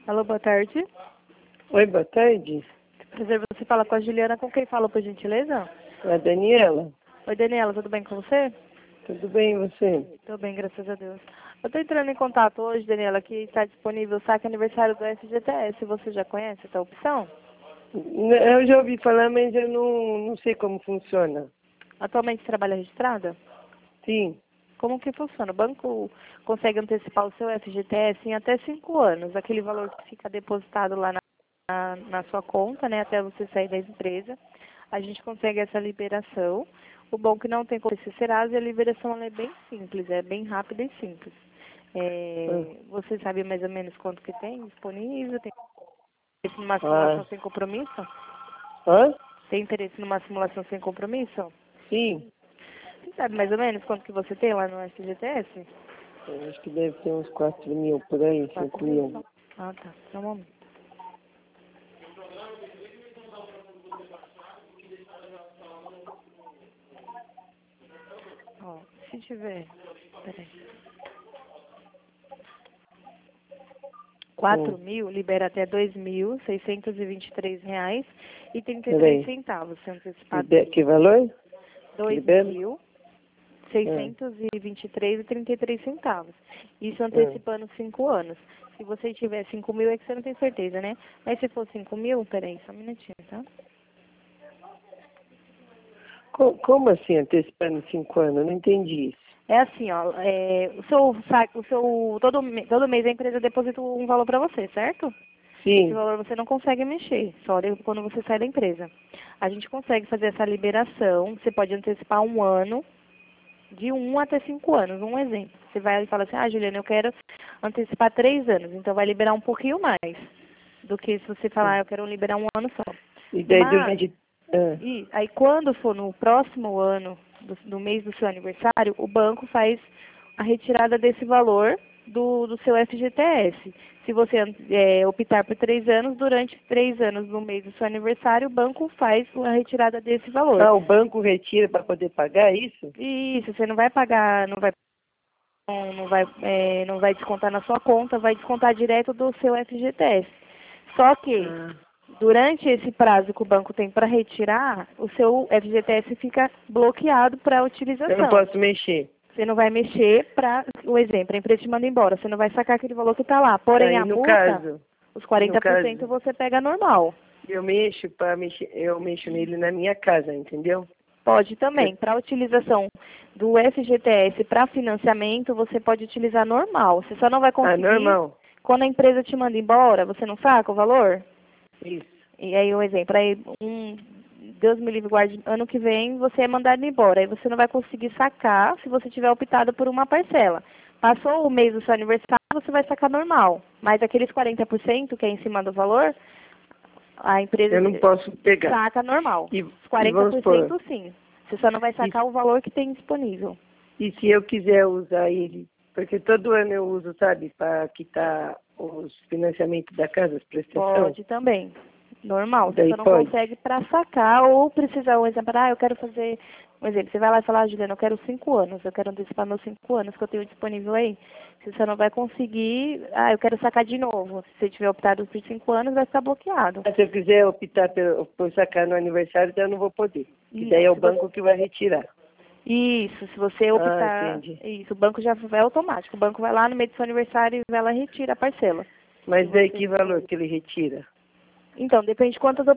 Alô, boa tarde. Oi, boa tarde. Prazer, você fala com a Juliana. Com quem fala, por gentileza? É a Daniela. Oi, Daniela, tudo bem com você? Tudo bem, e você? Tô bem, graças a Deus. Eu tô entrando em contato hoje, Daniela, que está disponível o saque aniversário do FGTS. Você já conhece essa opção? Eu já ouvi falar, mas eu não sei como funciona. Atualmente trabalha registrada? Sim. Como que funciona? O banco consegue antecipar o seu FGTS em até 5 anos, aquele valor que fica depositado lá na sua conta, né, até você sair da empresa. A gente consegue essa liberação. O bom é que não tem como ser Serasa e a liberação ela é bem simples, é bem rápida e simples. Você sabe mais ou menos quanto que tem disponível? Tem interesse numa simulação sem compromisso? Hã? Tem interesse numa simulação sem compromisso? Sim. Você sabe mais ou menos quanto que você tem lá no FGTS? Eu acho que deve ter uns 4.000 por aí, 5.000. Ah, tá. Só um momento. Ó, se tiver... Peraí. 4.000 libera até R$ 2.623,33 se antecipado. Que valor? R$ 2.623,33. Isso antecipando 5 anos. Se você tiver 5.000, é que você não tem certeza, né? Mas se for 5.000, peraí, só um minutinho, tá? Como assim, antecipando 5 anos? Eu não entendi isso. É assim, ó, todo mês a empresa deposita um valor para você, certo? Esse Sim. valor você não consegue mexer, só quando você sai da empresa. A gente consegue fazer essa liberação, você pode antecipar um ano, de 1 até 5 anos. Um exemplo, você vai e fala assim, Juliana, eu quero antecipar 3 anos, então vai liberar um pouquinho mais do que se você falar, eu quero liberar um ano só. E daí Mas, durante... aí quando for no próximo ano, do mês do seu aniversário, o banco faz a retirada desse valor do seu FGTS. Se você optar por 3 anos, durante 3 anos no mês do seu aniversário, o banco faz a retirada desse valor. o banco retira para poder pagar isso? Isso, você não vai pagar, não vai descontar na sua conta, vai descontar direto do seu FGTS. Só que, durante esse prazo que o banco tem para retirar, o seu FGTS fica bloqueado para utilização. Eu não posso mexer. Você não vai mexer para, o exemplo, a empresa te manda embora, você não vai sacar aquele valor que está lá. Porém, Aí, a multa, os 40% você pega normal. Eu mexo nele na minha casa, entendeu? Pode também. Para utilização do FGTS para financiamento, você pode utilizar normal. Você só não vai conseguir... normal. Quando a empresa te manda embora, você não saca o valor? Isso. E aí, um exemplo, Deus me livre, guarde, ano que vem você é mandado embora. Aí você não vai conseguir sacar se você tiver optado por uma parcela. Passou o mês do seu aniversário, você vai sacar normal. Mas aqueles 40% que é em cima do valor, a empresa eu não posso pegar. Saca normal. E, Os 40% supor, sim. Você só não vai sacar o valor que tem disponível. E se eu quiser usar ele? Porque todo ano eu uso, sabe, para quitar os financiamentos da casa, as prestações. Pode também. Normal. Você Daí só não pode. consegue para sacar ou precisar, um exemplo, eu quero fazer, um exemplo, você vai lá e fala, Juliana, eu quero 5 anos, eu quero antecipar meus 5 anos que eu tenho disponível aí. Você só não vai conseguir, eu quero sacar de novo. Se você tiver optado por 5 anos, vai ficar bloqueado. Se eu quiser optar por sacar no aniversário, então eu não vou poder. E daí é o banco que vai retirar. Isso, se você optar, isso, o banco já vai automático. O banco vai lá no meio do seu aniversário e vai lá e retira a parcela. Mas daí que valor que ele retira? Então, depende de quantas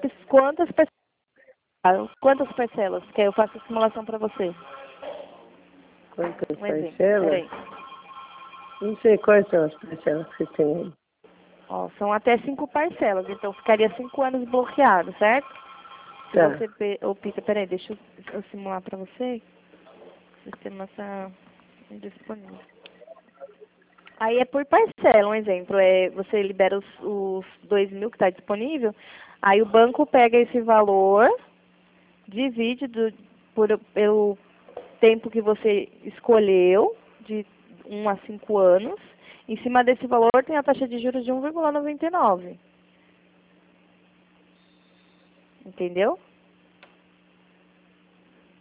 parcelas que eu faço a simulação para você. Quantas Exemplo, parcelas? peraí. Não sei quais são as parcelas que você tem aí. Ó, são até 5 parcelas, então ficaria 5 anos bloqueado, certo? Se você opta, peraí, deixa eu simular para você. O sistema está indisponível. Aí é por parcela, um exemplo, você libera os 2.000 que está disponível, aí o banco pega esse valor, divide pelo tempo que você escolheu, de 1 a 5 anos, em cima desse valor tem a taxa de juros de 1,99. Entendeu?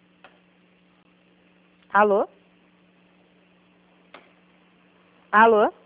Alô? Alô?